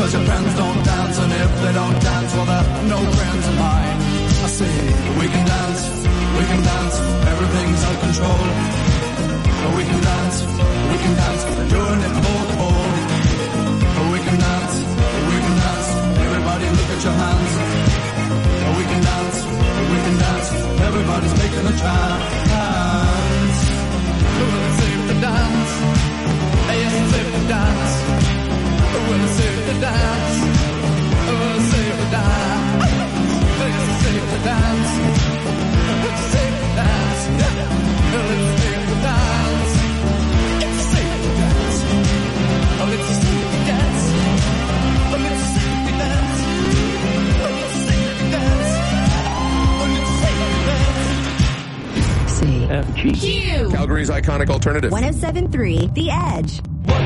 'cause your friends don't dance, and if they don't dance, well, they're no friends of mine. I say, we can dance, everything's out of control. We can dance, we're doing it for the whole. We can dance, everybody look at your hands. We can dance, everybody's making a chance. Well, it's safe to dance, yes, it's safe to dance. Well, it's safe to dance, well, it's safe to dance. Yes, it's safe to dance, it's safe to dance. Well, it's safe to dance, it's safe to dance. Oh, it's safe to dance, oh, it's safe to dance, oh, it's safe to dance, oh, it's safe to dance. CFG. Calgary's iconic alternative. 107.3 The Edge.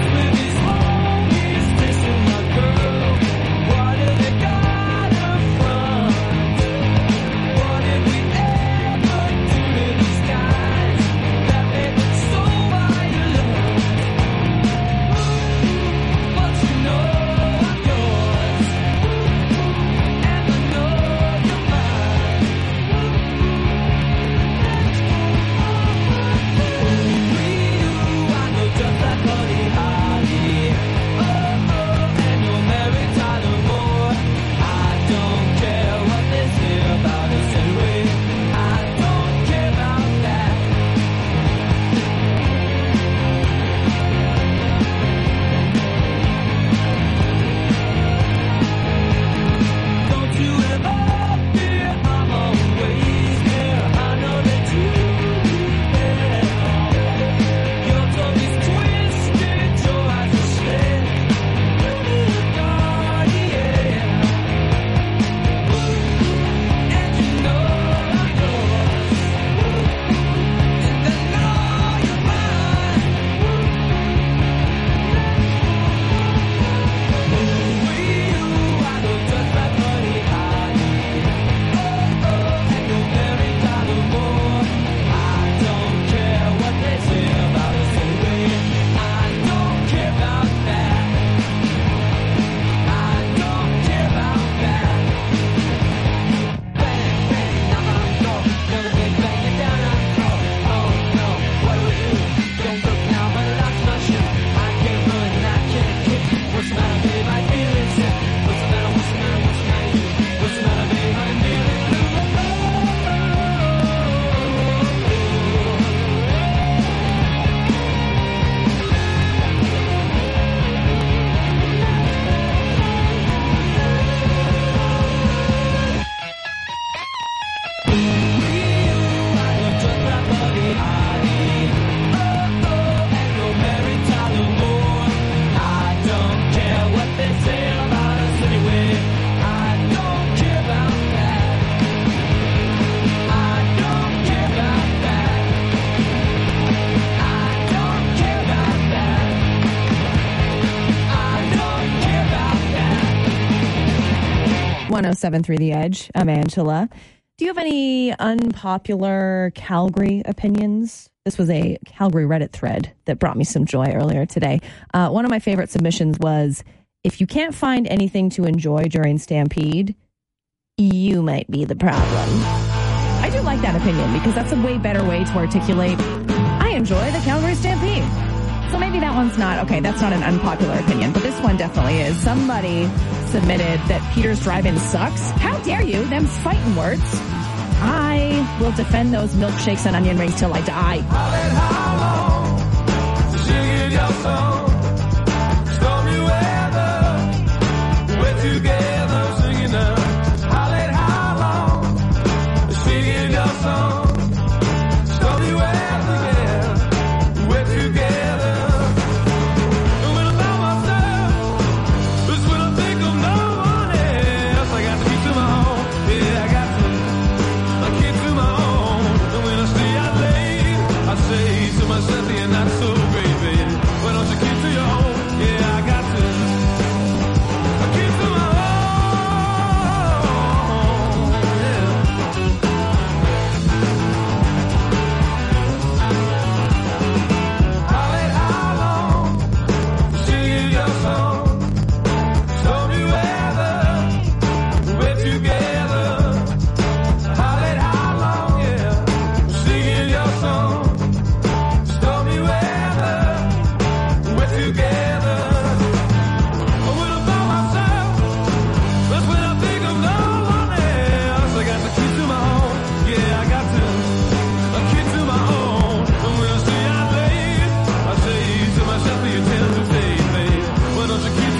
.107.3 The Edge. I'm Angela. Do you have any unpopular Calgary opinions? This was a Calgary Reddit thread that brought me some joy earlier today. One of my favorite submissions was, if you can't find anything to enjoy during Stampede, you might be the problem. I do like that opinion because that's a way better way to articulate, I enjoy the Calgary Stampede. So maybe that one's not, okay, that's not an unpopular opinion, but this one definitely is. Somebody submitted that Peter's Drive-In sucks. How dare you? Them's fighting words. I will defend those milkshakes and onion rings till I die. Not so great, baby. Why don't you keep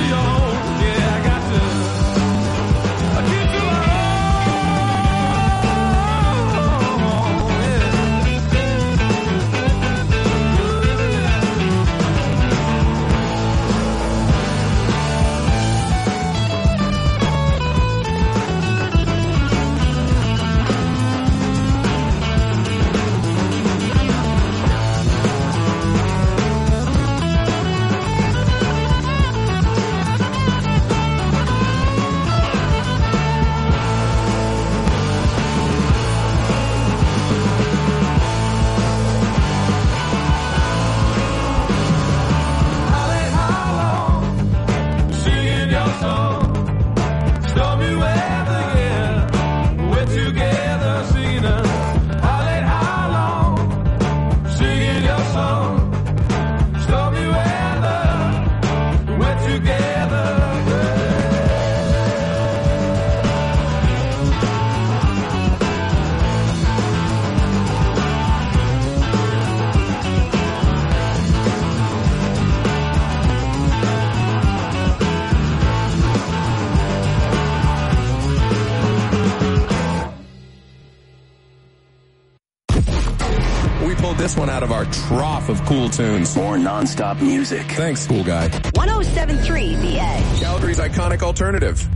This one out of our trough of cool tunes. More non-stop music. Thanks, cool guy. 107.3 The Edge. Calgary's iconic alternative.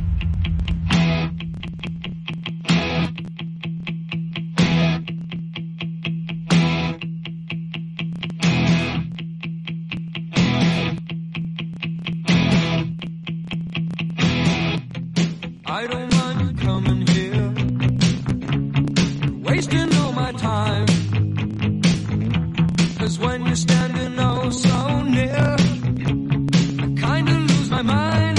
I don't mind you coming here, wasting all my time. 'Cause when you're standing oh so near, I kinda lose my mind.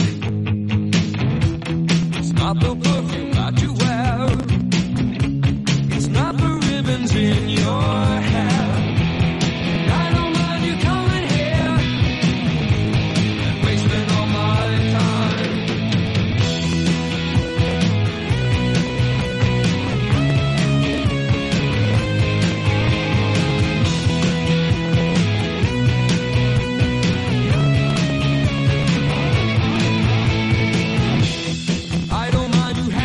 It's not the perfume that you wear, it's not the ribbons in your hair. And I don't mind you coming here and wasting all my time. I don't mind you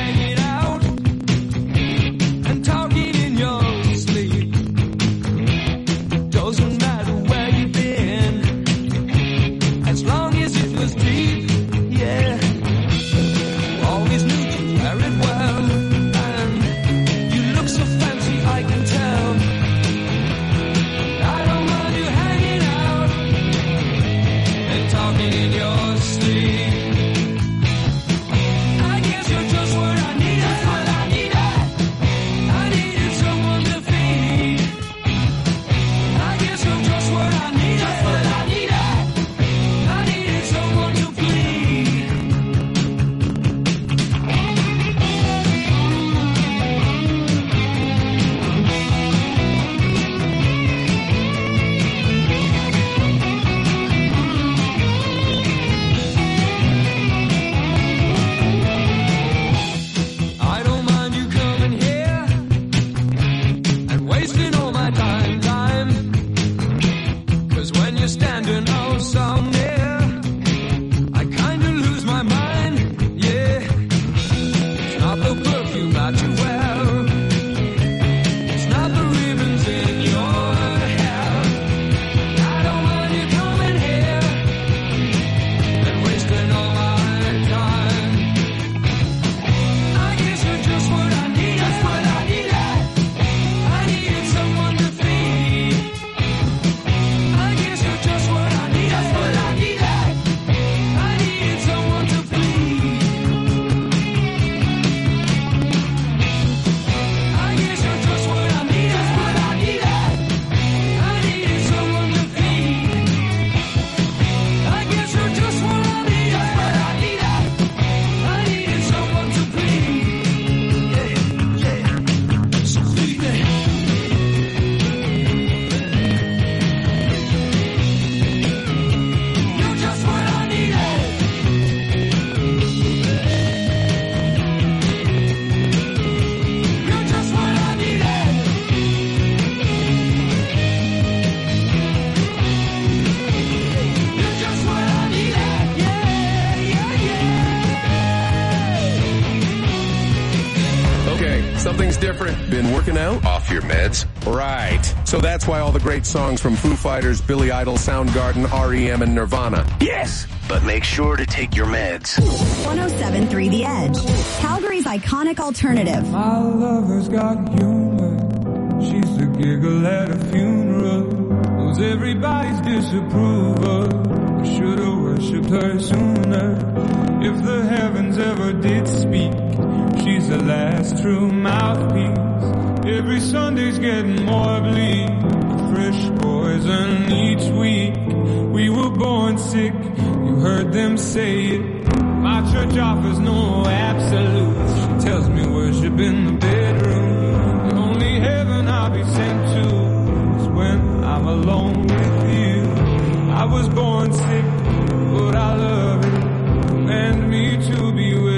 Something's different. Been working out? Off your meds? Right. So that's why all the great songs from Foo Fighters, Billy Idol, Soundgarden, REM, and Nirvana. Yes, but make sure to take your meds. 107.3 The Edge. Calgary's iconic alternative. My lover's got humor. She's the giggle at a funeral. Knows everybody's disapproval. I should have worshipped her sooner. If the heavens ever did speak, she's the last true mouthpiece. Every Sunday's getting more bleak. Fresh poison each week. We were born sick, you heard them say it. My church offers no absolutes. She tells me worship in the bedroom. The only heaven I'll be sent to is when I'm alone with you. I was born sick, but I love it. Command me to be well.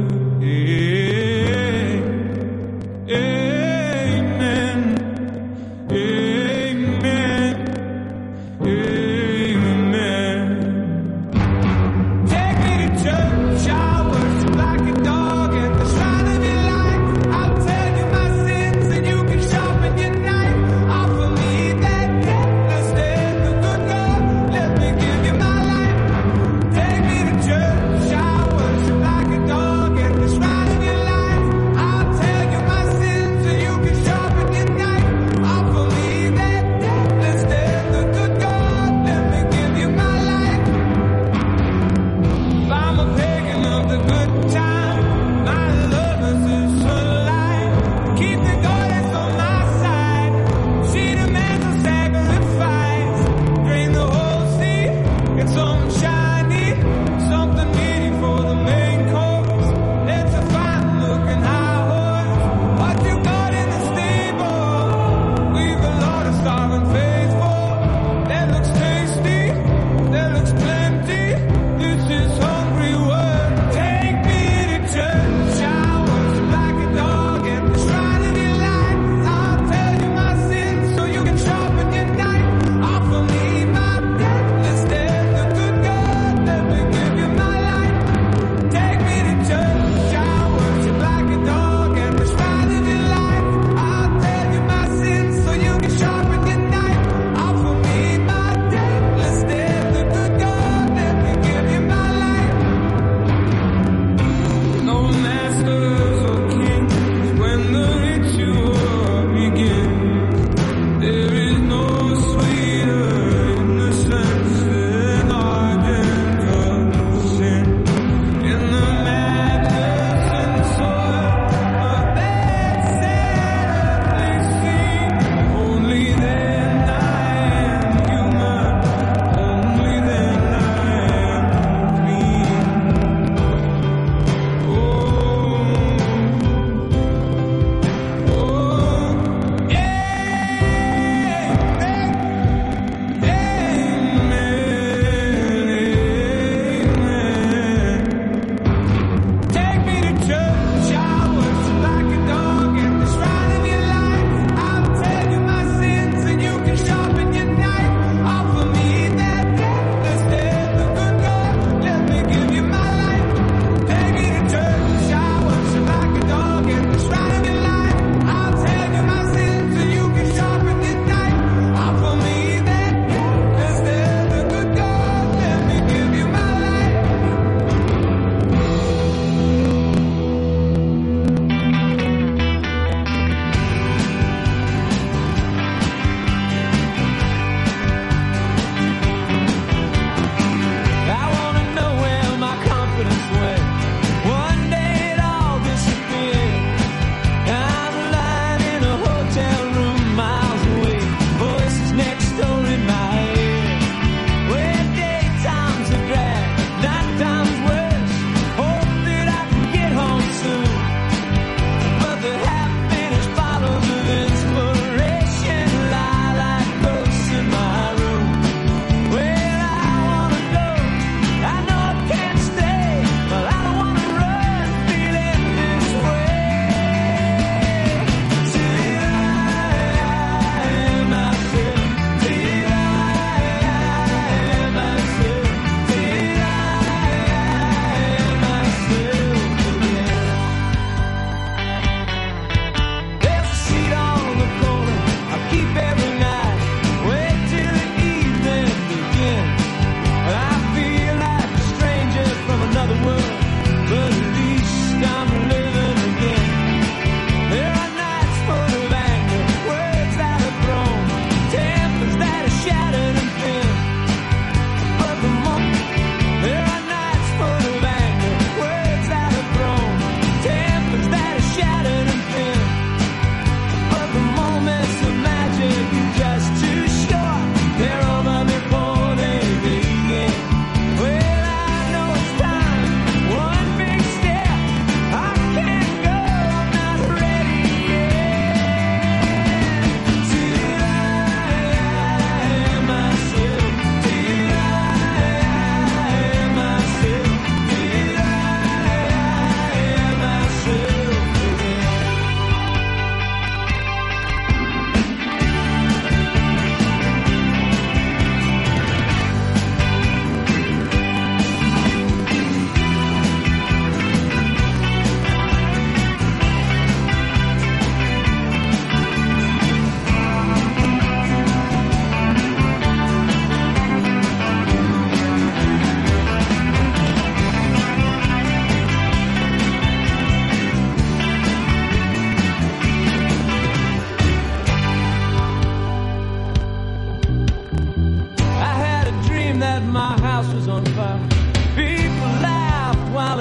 Amen. Amen. Amen. Take me to church, I worship like a dog at the shrine of your life. I'll tell you my sins and you can sharpen your knife. Offer me that death instead of good God. Let me give you my life. Take me to church, I worship like a dog at the shrine of your life. I'll tell you my sins and you can sharpen your knife. Offer me that death instead of good God. Let me give you my life. If I'm a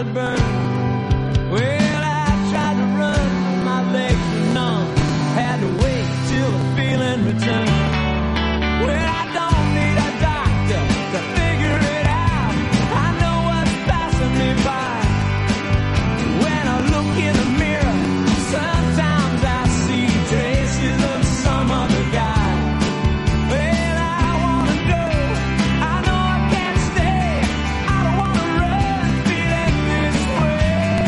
blood burn. Well, I tried to run, my legs were numb. Had to wait till the feeling returned. Well, I don't need a doctor to figure it out. I know what's passing me by. When I look in the mirror, sometimes I see traces of some other guy. Well, I wanna go, I know I can't stay. I don't wanna run, feeling this way.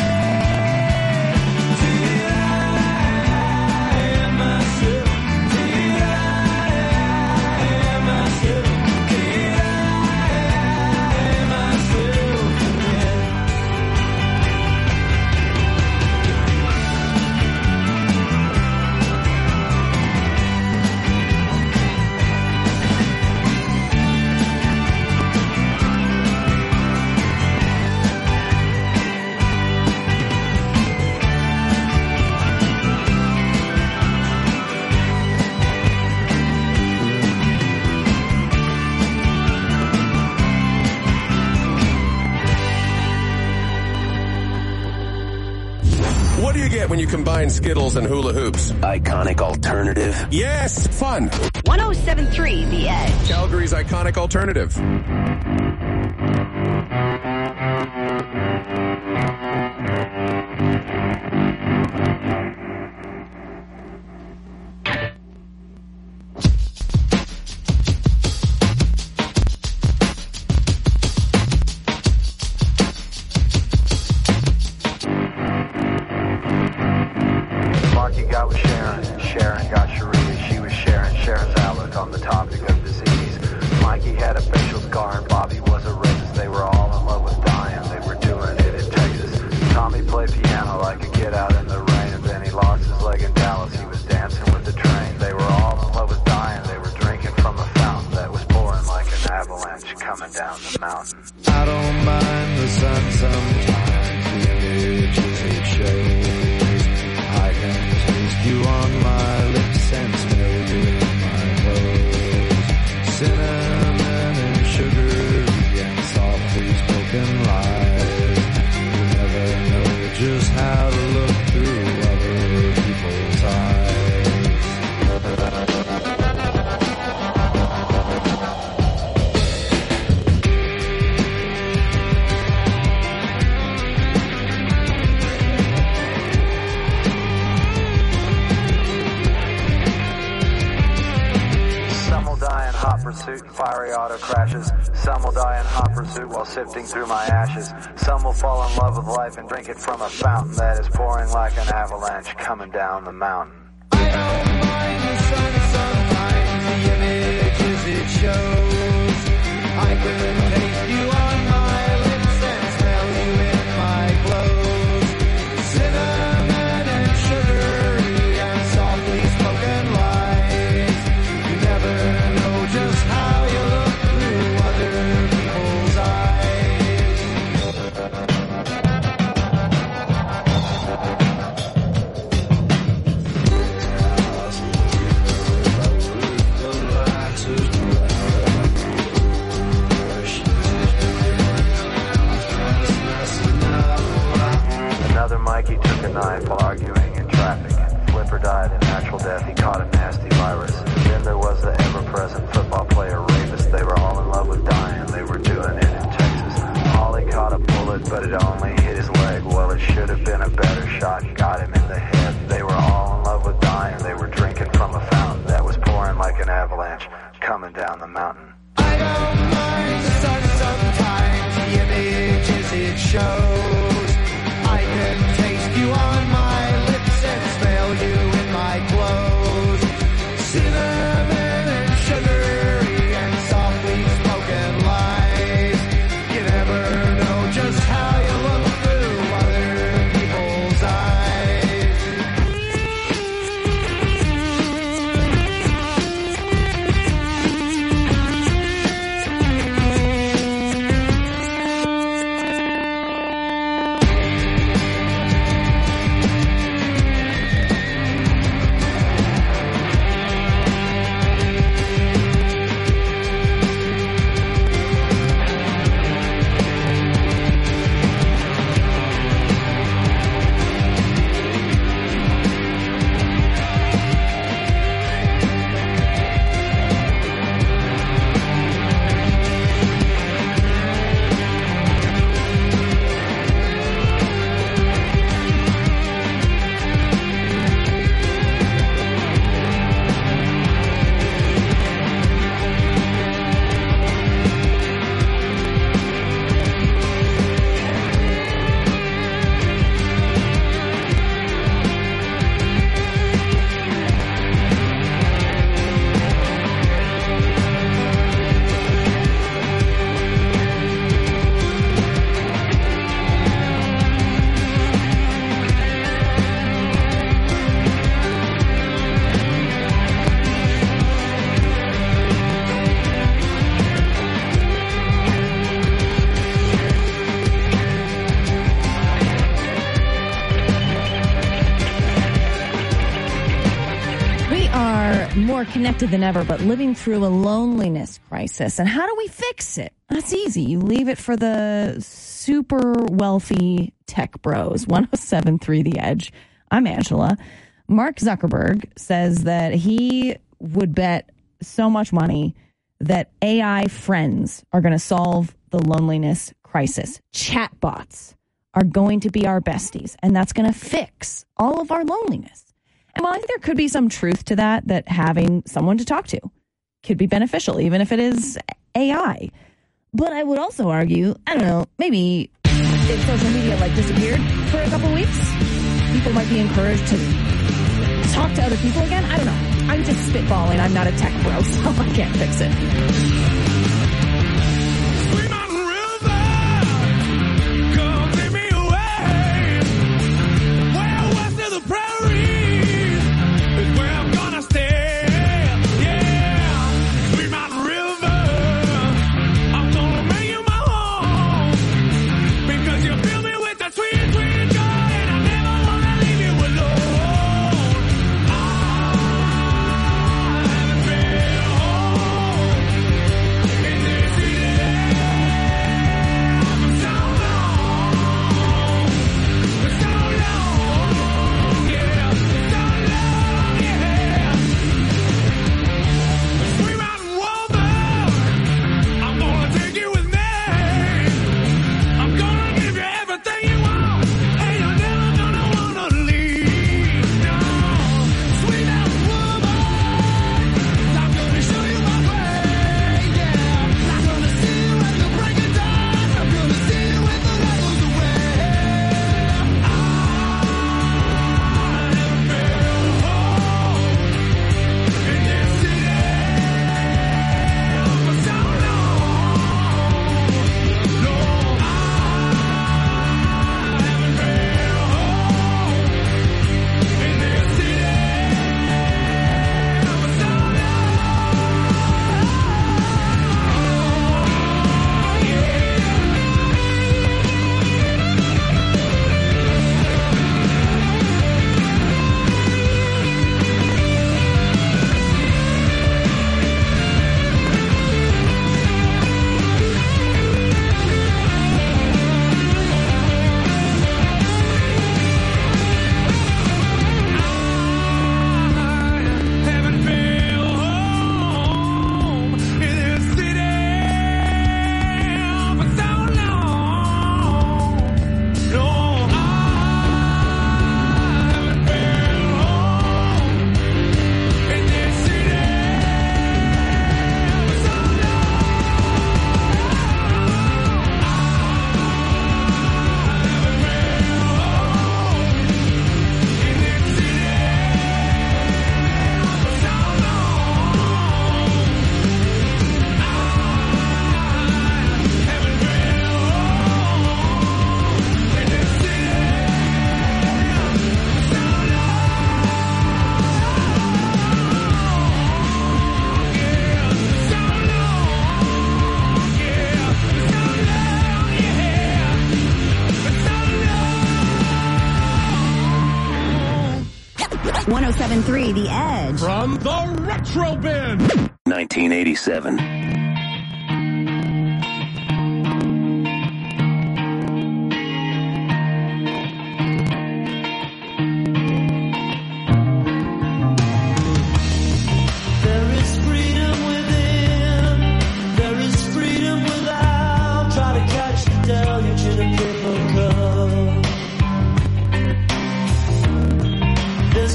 Till I am myself, till I am myself, till I am myself again. What do you get when you combine Skittles and hula hoops? Iconic alternative. Yes, fun. 107.3 The Edge. Calgary's iconic alternative. Marky got with Sharon, Sharon got Sharia. She was sharing Sharon's outlook on the topic of disease. Mikey had a facial scar and Bobby was a racist. They were all in love with dying, they were doing it in Texas. Tommy played piano like a kid out in the rain, and then he lost his leg in Dallas. He was dancing with the train. They were all in love with dying, they were drinking from a fountain that was pouring like an avalanche coming down the mountain. I don't mind the sun sometimes, the images it shows. I can taste you on my lips and smell you in my clothes. Cinnamon and sugar and softly spoken lies. You never know just how to look through other people's eyes. Some will die in hot pursuit and fiery auto crashes. Some will die in hot pursuit while sifting through my ashes. Some will fall in love with life and drink it from a fountain that is pouring like an avalanche coming down the mountain. I don't mind the sun sometimes, the images it shows. I can taste you on my lips and smell you in my clothes. Cinnamon and sugar and softly spoken lies. You never know just how you look through other people's eyes. Another Mikey took a knife while arguing in traffic. Flipper died a natural death, he caught a nasty virus. Then there was the ever-present football player rapist. They were all in love with dying, they were doing it in Texas. Holly caught a bullet, but it only hit his leg. Well, it should have been a better shot, got him in the head. They were all in love with dying, they were drinking from a fountain that was pouring like an avalanche coming down the mountain. I don't mind the sun sometimes, the images it shows. I can taste you on my lips and smell you in my clothes. Cinnamon and sugar and softly spoken lies. You never know just how you look through other people's eyes. more connected than ever, but living through a loneliness crisis. And how do we fix it? That's easy. You leave it for the super wealthy tech bros. 107.3 The Edge. I'm Angela. Mark Zuckerberg says that he would bet so much money that AI friends are going to solve the loneliness crisis. Chatbots are going to be our besties, and that's going to fix all of our loneliness. And while I think there could be some truth to that having someone to talk to could be beneficial, even if it is AI. But I would also argue, I don't know, maybe if social media disappeared for a couple weeks, people might be encouraged to talk to other people again. I don't know. I'm just spitballing. I'm not a tech bro, so I can't fix it. The Edge. From the Retro Bin. 1987.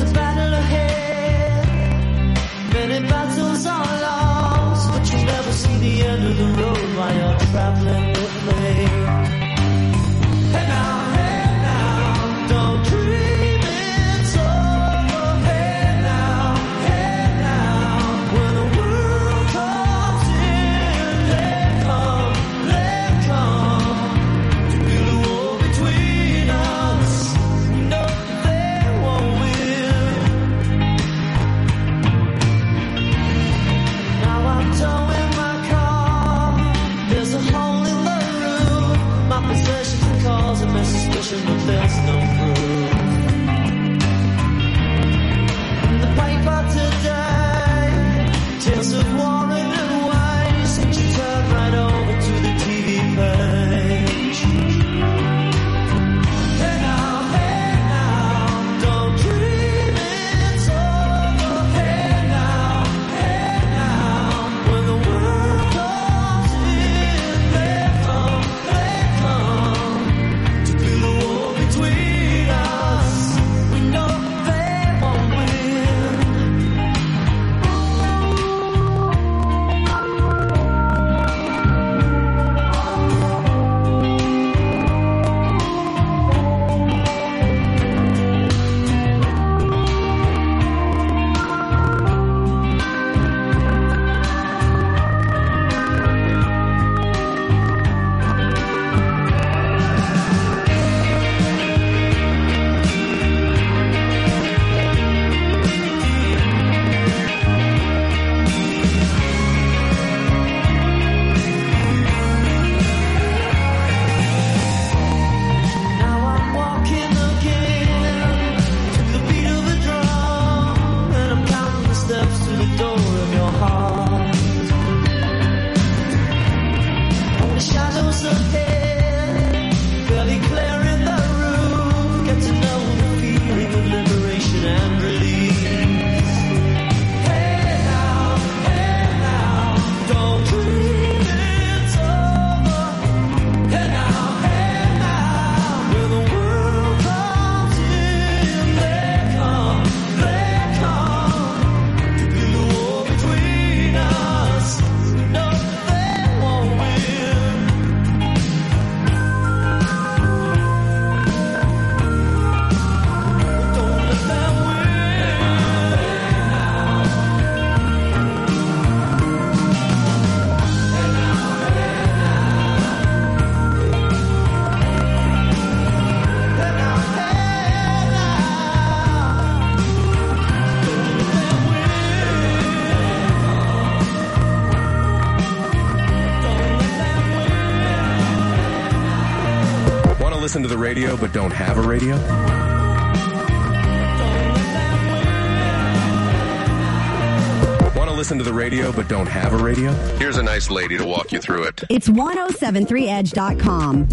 Battles are lost, but you never listen to the radio but don't have a radio? Want to listen to the radio but don't have a radio? Here's a nice lady to walk you through it. It's 1073edge.com.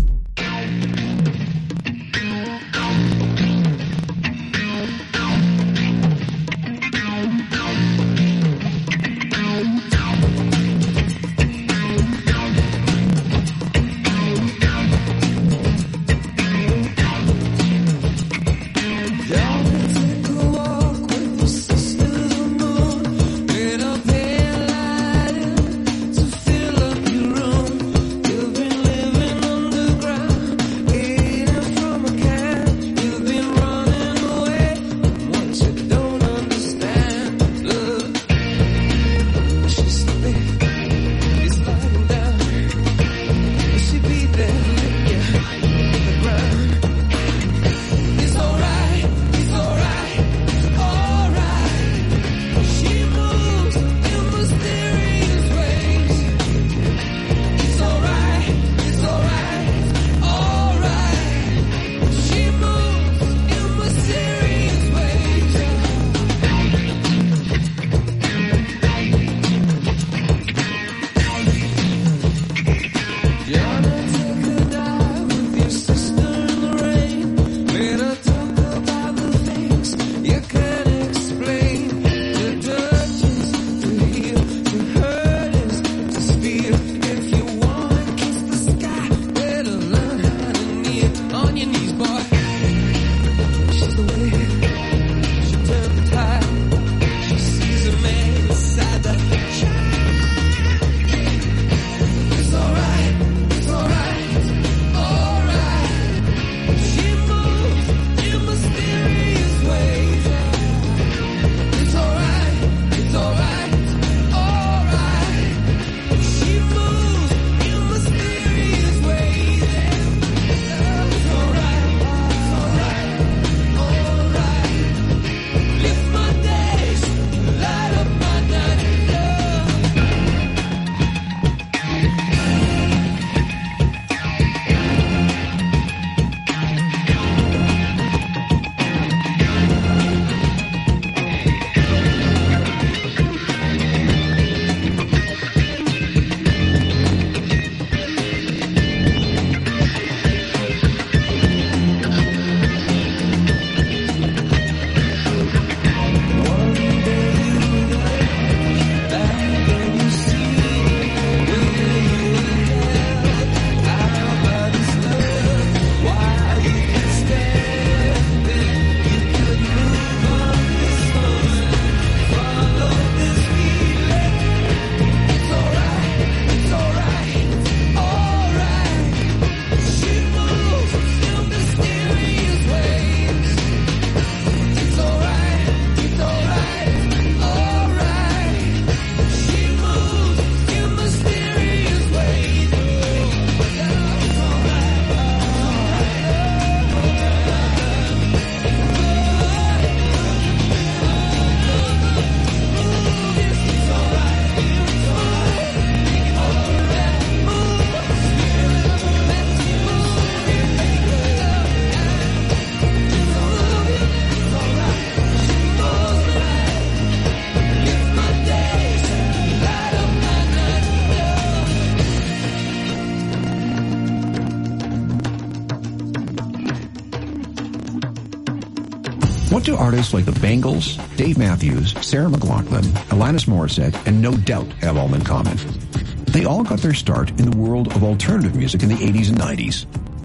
What do artists like the Bangles, Dave Matthews, Sarah McLachlan, Alanis Morissette, and No Doubt have all in common? They all got their start in the world of alternative music in the 80s and 90s.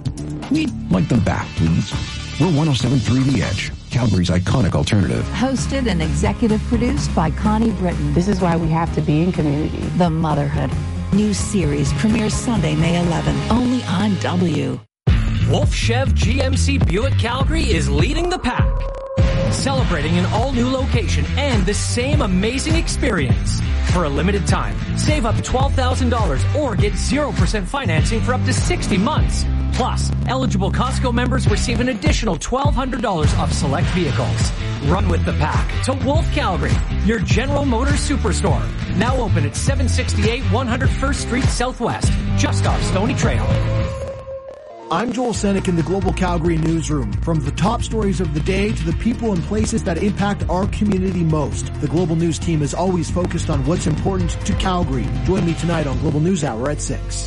We'd like them back, please. We're 107.3 The Edge, Calgary's iconic alternative. Hosted and executive produced by Connie Britton. This is why we have to be in community. The Motherhood. New series premieres Sunday, May 11th, only on W. Wolf Chev GMC Buick Calgary is leading the pack. Celebrating an all-new location and the same amazing experience. For a limited time, save up $12,000 or get 0% financing for up to 60 months. Plus, eligible Costco members receive an additional $1,200 off select vehicles. Run with the pack to Wolf Calgary, your General Motors Superstore. Now open at 768 101st Street Southwest, just off Stony Trail. I'm Joel Senek in the Global Calgary newsroom. From the top stories of the day to the people and places that impact our community most, the Global News team is always focused on what's important to Calgary. Join me tonight on Global News Hour at 6.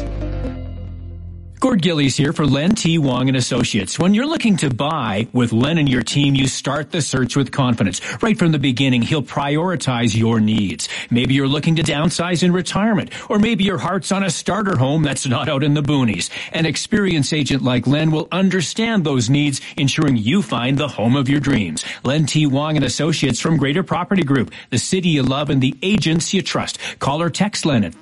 Gord Gillies here for Len T. Wong and Associates. When you're looking to buy with Len and your team, you start the search with confidence. Right from the beginning, he'll prioritize your needs. Maybe you're looking to downsize in retirement, or maybe your heart's on a starter home that's not out in the boonies. An experienced agent like Len will understand those needs, ensuring you find the home of your dreams. Len T. Wong and Associates from Greater Property Group, the city you love and the agents you trust. Call or text Len at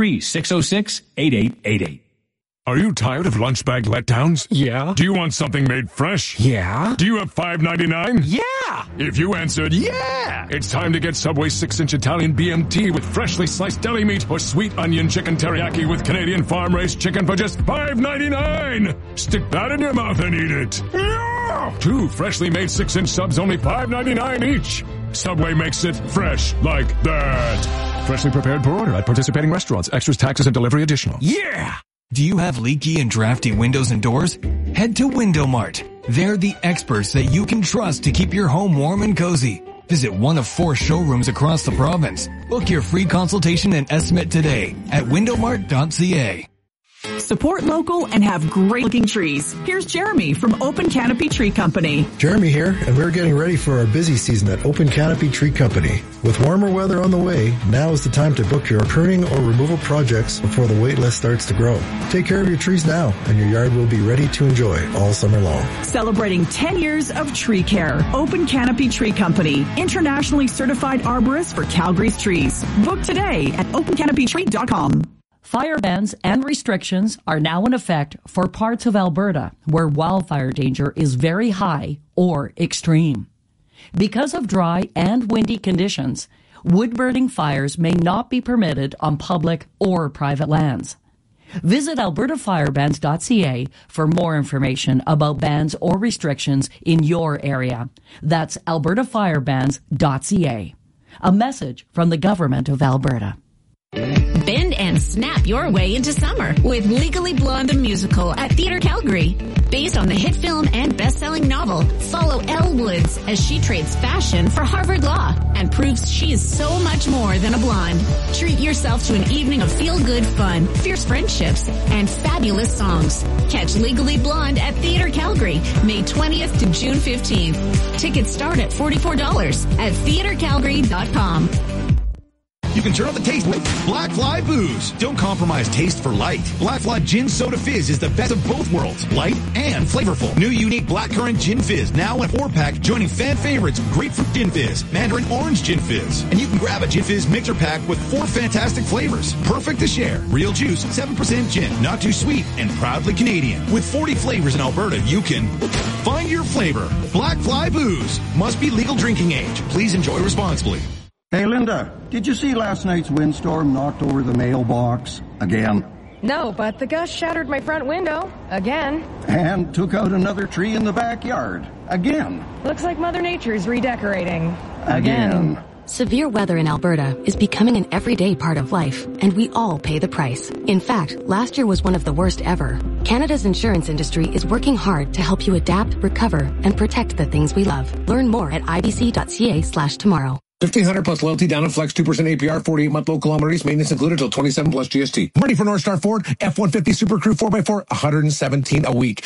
403-606-8888. Are you tired of lunch bag letdowns? Yeah. Do you want something made fresh? Yeah. Do you have $5.99? Yeah. If you answered yeah, it's time to get Subway 6-inch Italian BMT with freshly sliced deli meat or sweet onion chicken teriyaki with Canadian farm-raised chicken for just $5.99. Stick that in your mouth and eat it. Yeah. 2 freshly made 6-inch subs, only $5.99 each. Subway makes it fresh like that. Freshly prepared per order at participating restaurants. Extras, taxes, and delivery additional. Yeah. Do you have leaky and drafty windows and doors? Head to Window Mart. They're the experts that you can trust to keep your home warm and cozy. Visit one of 4 showrooms across the province. Book your free consultation and estimate today at windowmart.ca. Support local and have great looking trees. Here's Jeremy from Open Canopy Tree Company. Jeremy here, and we're getting ready for our busy season at Open Canopy Tree Company. With warmer weather on the way, now is the time to book your pruning or removal projects before the wait list starts to grow. Take care of your trees now, and your yard will be ready to enjoy all summer long. Celebrating 10 years of tree care. Open Canopy Tree Company, internationally certified arborist for Calgary's trees. Book today at opencanopytree.com. Fire bans and restrictions are now in effect for parts of Alberta where wildfire danger is very high or extreme. Because of dry and windy conditions, wood-burning fires may not be permitted on public or private lands. Visit albertafirebans.ca for more information about bans or restrictions in your area. That's albertafirebans.ca. A message from the Government of Alberta. Bend and snap your way into summer with Legally Blonde the Musical at Theatre Calgary. Based on the hit film and best-selling novel, follow Elle Woods as she trades fashion for Harvard Law and proves she is so much more than a blonde. Treat yourself to an evening of feel-good fun, fierce friendships, and fabulous songs. Catch Legally Blonde at Theatre Calgary, May 20th to June 15th. Tickets start at $44 at theatrecalgary.com. You can turn up the taste with Black Fly Booze. Don't compromise taste for light. Black Fly Gin Soda Fizz is the best of both worlds. Light and flavorful. New unique Blackcurrant Gin Fizz. Now in 4-pack, joining fan favorites Grapefruit Gin Fizz, Mandarin Orange Gin Fizz. And you can grab a Gin Fizz mixer pack with 4 fantastic flavors. Perfect to share. Real juice, 7% gin, not too sweet, and proudly Canadian. With 40 flavors in Alberta, you can find your flavor. Black Fly Booze. Must be legal drinking age. Please enjoy responsibly. Hey, Linda, did you see last night's windstorm knocked over the mailbox again? No, but the gust shattered my front window again. And took out another tree in the backyard again. Looks like Mother Nature's redecorating again. Severe weather in Alberta is becoming an everyday part of life, and we all pay the price. In fact, last year was one of the worst ever. Canada's insurance industry is working hard to help you adapt, recover, and protect the things we love. Learn more at ibc.ca/tomorrow. 1,500 plus loyalty down on Flex, 2% APR, 48-month low kilometers, maintenance included till 27 plus GST. Ready for North Star Ford, F-150 Super Crew 4x4, 117 a week.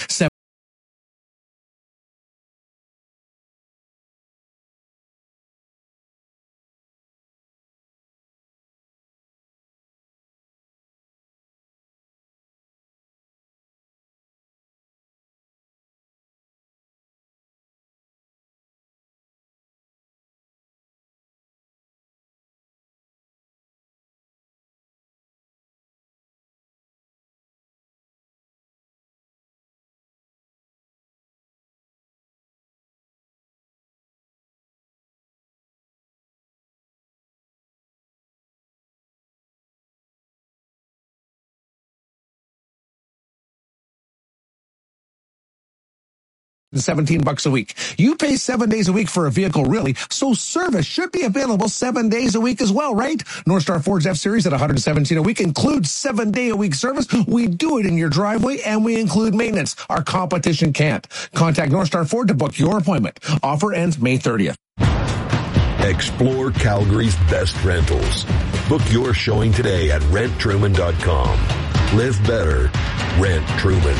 $17 a week. You pay 7 days a week for a vehicle, really, so service should be available 7 days a week as well, right? North Star Ford's F-Series at $117 a week includes 7-day-a-week service. We do it in your driveway, and we include maintenance. Our competition can't. Contact North Star Ford to book your appointment. Offer ends May 30th. Explore Calgary's best rentals. Book your showing today at renttruman.com. Live better. Rent Truman.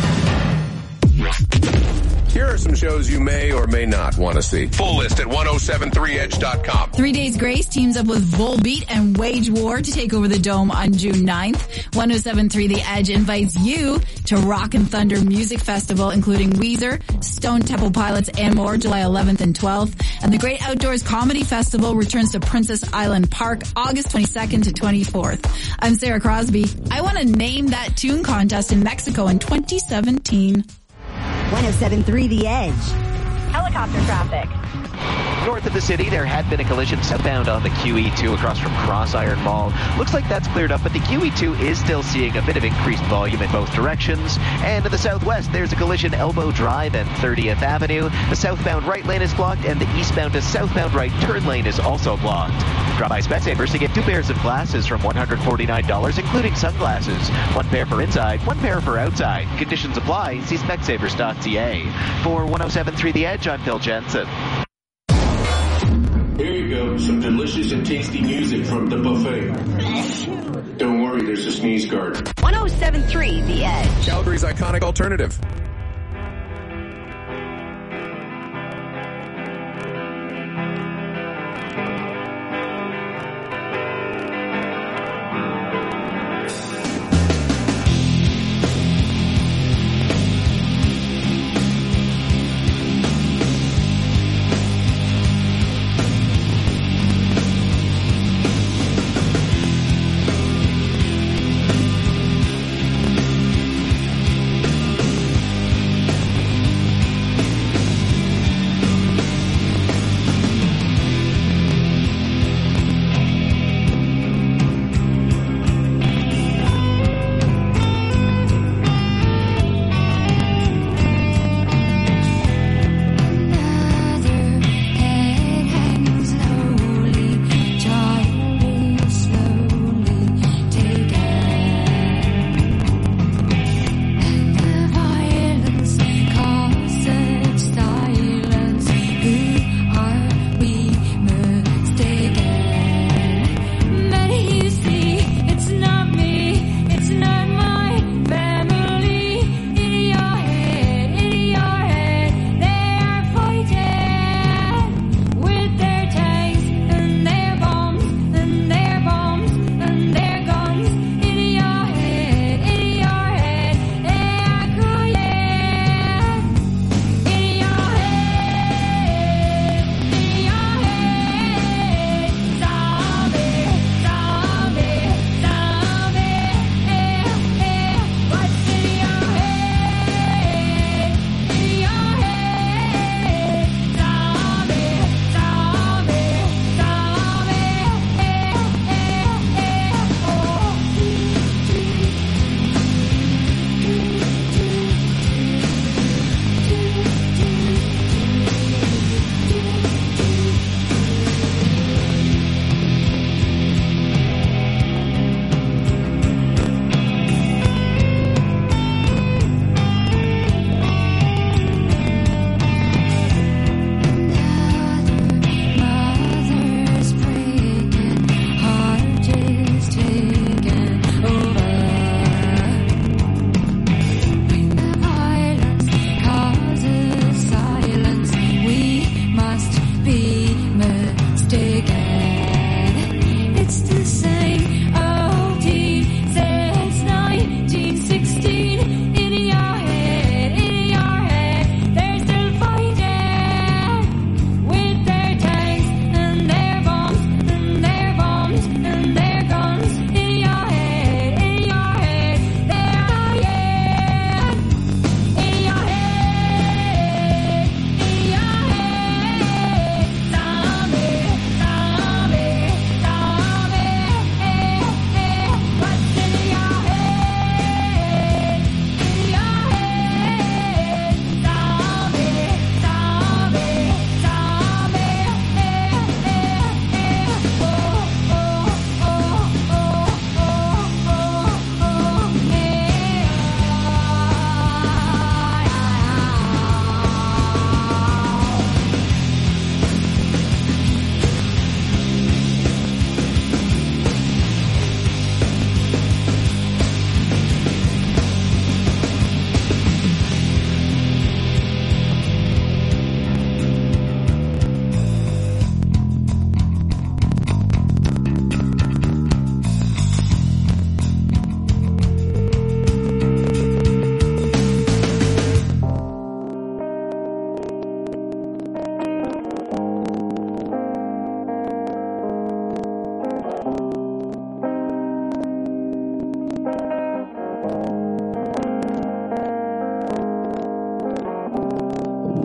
Here are some shows you may or may not want to see. Full list at 1073edge.com. 3 Days Grace teams up with Volbeat and Wage War to take over the Dome on June 9th. 1073 The Edge invites you to Rock and Thunder Music Festival, including Weezer, Stone Temple Pilots, and more, July 11th and 12th. And the Great Outdoors Comedy Festival returns to Princess Island Park, August 22nd to 24th. I'm Sarah Crosby. I want to name that tune contest in Mexico in 2017. 1073 The Edge. Helicopter traffic. North of the city, there had been a collision southbound on the QE2 across from Cross Iron Mall. Looks like that's cleared up, but the QE2 is still seeing a bit of increased volume in both directions. And to the southwest, there's a collision Elbow Drive and 30th Avenue. The southbound right lane is blocked, and the eastbound to southbound right turn lane is also blocked. Drop by Specsavers to get 2 pairs of glasses from $149, including sunglasses. 1 pair for inside, 1 pair for outside. Conditions apply. See Specsavers.ca. For 1073 The Edge, I'm Phil Jensen. Here you go, some delicious and tasty music from the buffet. Don't worry, there's a sneeze guard. 1073 The Edge. Calgary's iconic alternative.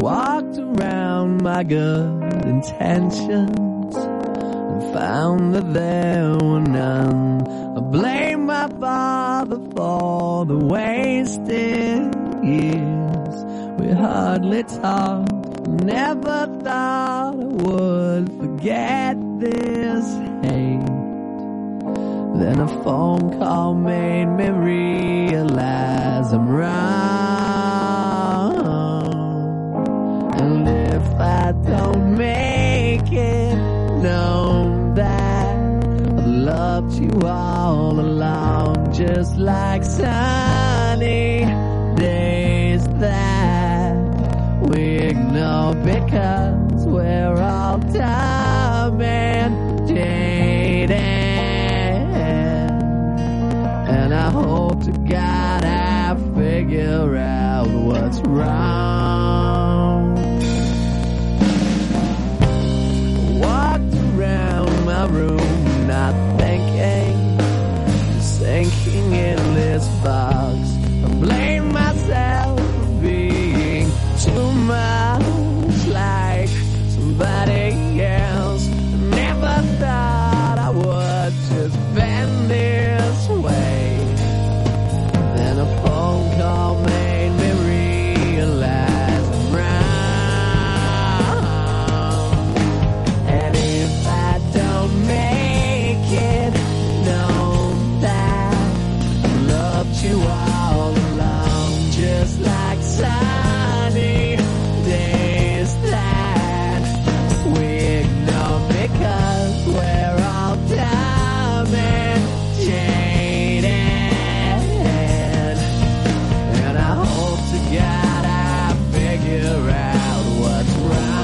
walked around my good intentions and found that there were none. I blame my father for the wasted years. We hardly talked, never thought I would forget this hate. Then a phone call made me realize I'm wrong. And if I don't make it known that I've loved you all along, just like sunny days that we ignore because we're all time and jaded. And I hope to God I figure out what's wrong. Walked around my room not thinking, sinking in this box. I blame myself for being too much like somebody else. Never thought I would just bend this way. Then a phone call made me realize I'm wrong. And if I don't make it known that I loved you all along, just like sunny days that we ignore because we're all time and jaded. And I hope to God I figure out what's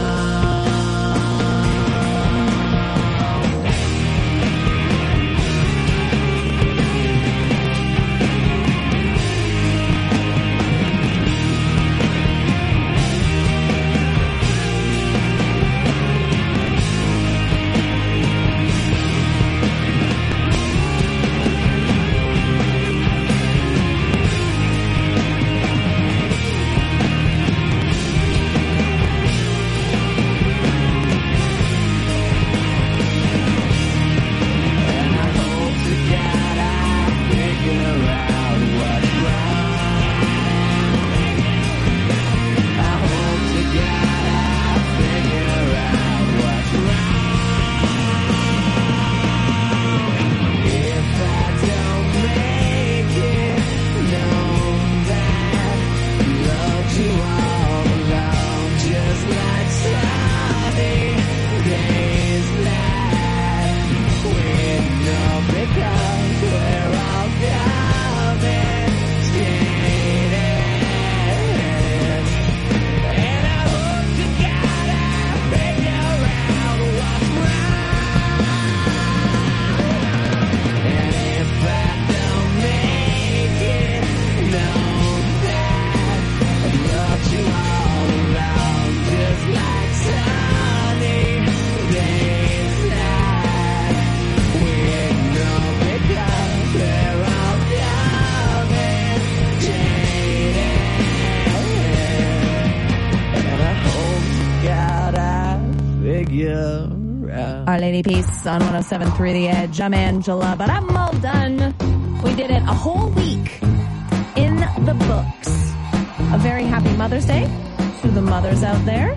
Our Lady Peace on 107.3 The Edge. I'm Angela, but I'm all done. We did it a whole week in the books. A very happy Mother's Day to the mothers out there.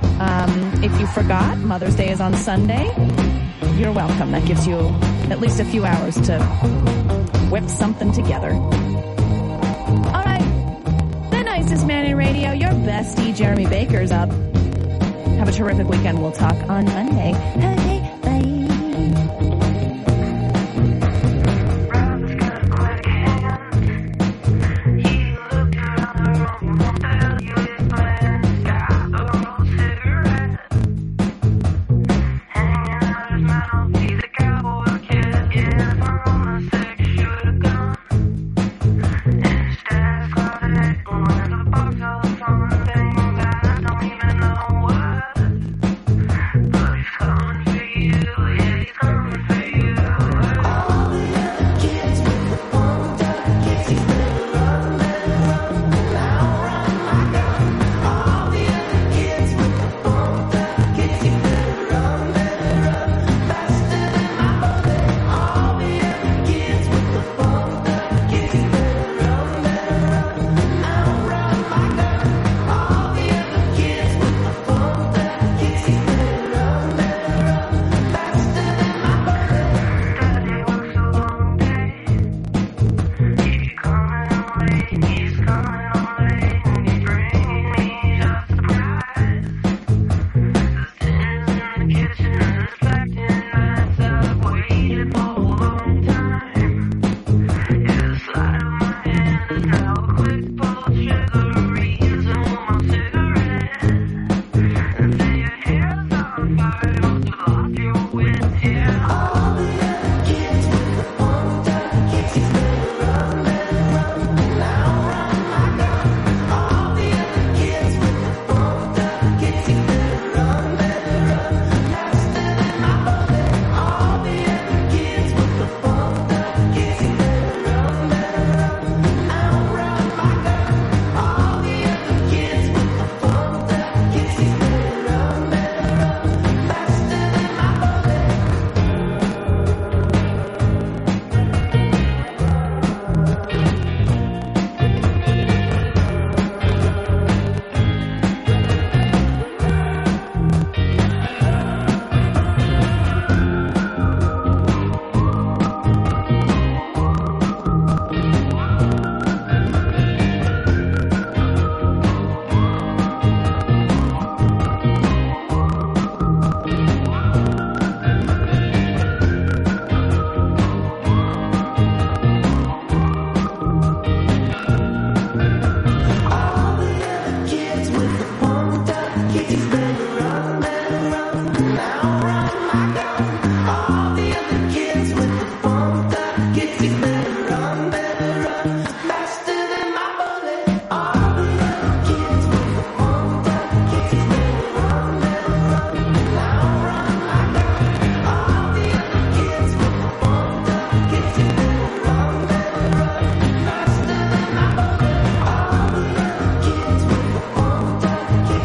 If you forgot, Mother's Day is on Sunday. You're welcome. That gives you at least a few hours to whip something together. All right. The nicest man in radio, your bestie, Jeremy Baker's up. Have a terrific weekend. We'll talk on Monday. Okay, bye.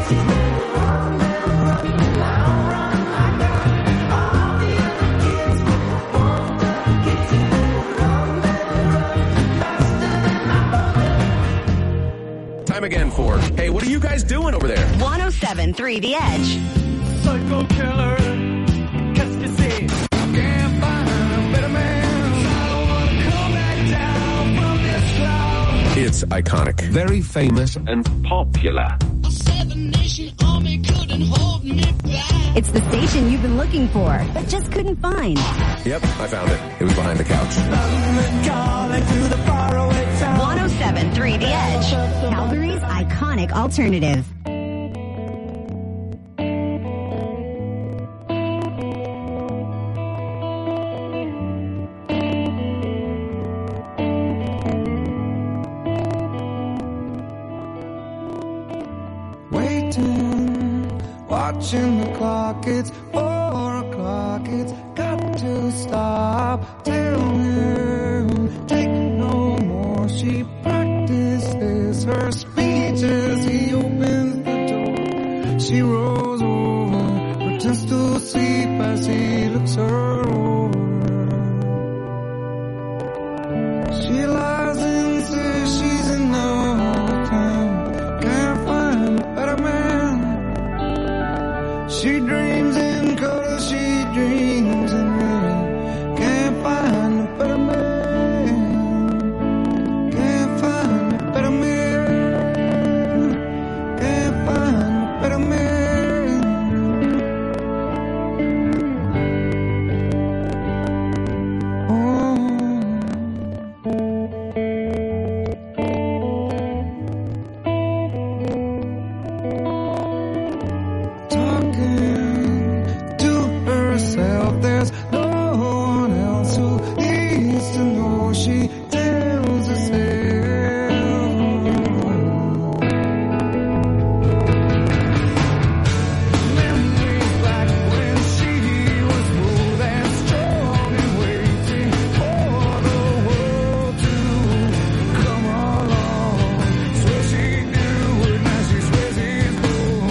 Time again for, hey, what are you guys doing over there? 107.3 The Edge. Psycho killer, qu'est-ce que c'est? Can't find a better man. I don't wanna come back down from this cloud. It's iconic. Very famous and popular. It's the station you've been looking for, but just couldn't find. Yep, I found it. It was behind the couch. 107.3 The Edge. Calgary's iconic alternative. Watching the clock, it's 4 o'clock, it's got to stop. Tell him, take no more. She practices her speech as he opens the door. She rolls over, pretends to sleep as he looks her over. She lies and says she's in love with him. Can't find a better man. She dreams in color, she dreams in red. Can't find a better man. Can't find a better man. Can't find a better man. Oh. There's no one else who needs to know. She tells herself. Memories back when she was smooth and strong and waiting for the world to come along. Swear she knew it, now she swears it's wrong.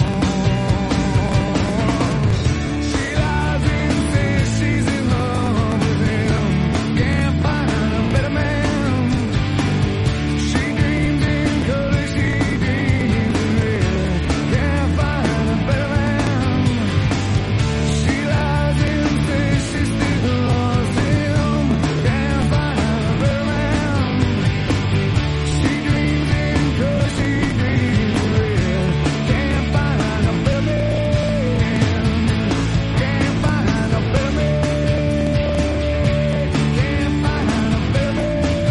She lies and says she's in love with him. Can't find a better man. She dreams in color, she dreams in red. Can't find a better man. She lies and says she still loves him. Can't find a better man. She dreams in color, she dreams in red. Can't find a better man. Can't find a better man. Can't find a better man.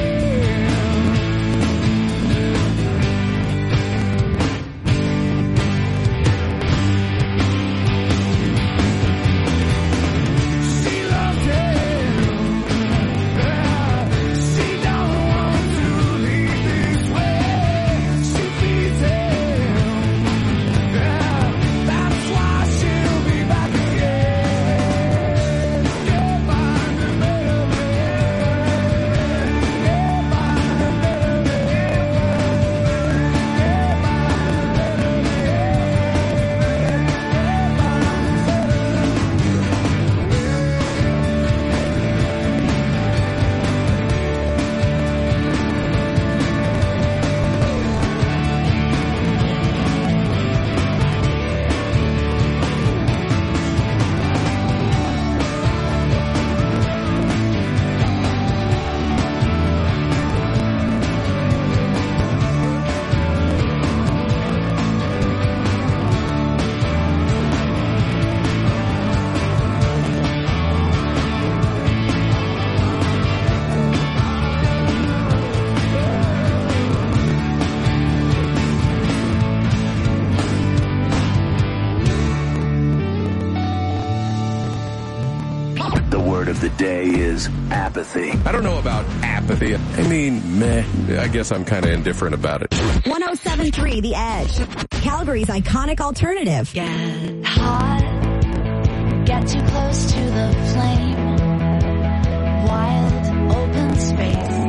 She loves him. She don't want to leave this way. She feeds him. That's why she'll be back again. Can't find a better man. Can't find a better The word of the day is apathy. I don't know about apathy. I mean, meh. I guess I'm kind of indifferent about it. 107.3 The Edge. Calgary's iconic alternative. Get hot, get too close to the flame. Wild open space.